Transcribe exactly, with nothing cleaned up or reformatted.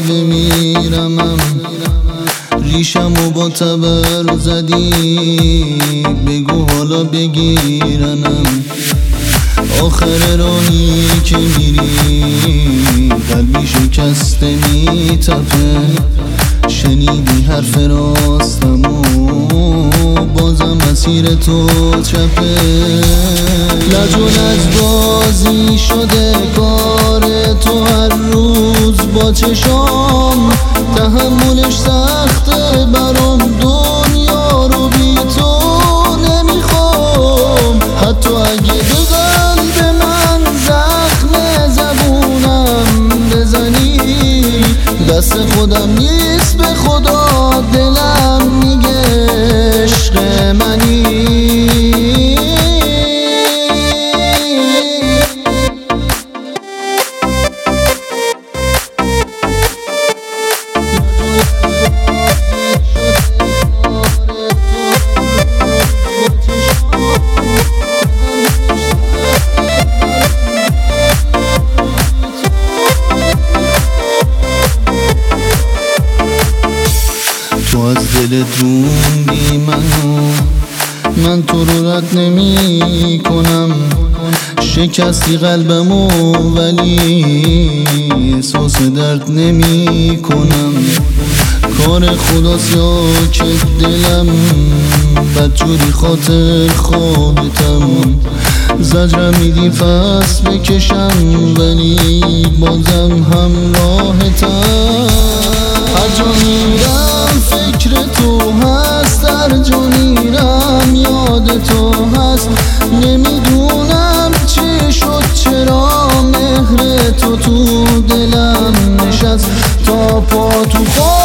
بمیرمم، ریشم و با تبر زدی، بگو حالا بگیرنم. آخر راهی که میری قلبی شکسته میتپه، شنیدی حرف راستم و بازم مسیر تو چپه. لجون از بازی شده کار تو، هر روز با چشام تحملش سخته برام، دنیا رو بی تو نمیخوام. حتی اگه به قلب من زخم زبونم بزنی، دست خودم نیست به خدا دلم میگه عشق منی. تو از دلت روندی منو، من تو رو رد نمی کنم. شکستی قلبمو ولی احساس درد نمی کنم. کار خداست یا که دلم بدجوری خاطر خواهتم. زجرم میدی پس بکشم ولی بازم همراهتم. هر جا میرم فکر تو هست، هر جا میرم یاد تو هست. نمیدونم چی شد چرا مهر تو تو دلم نشست، تا پا تو خواهد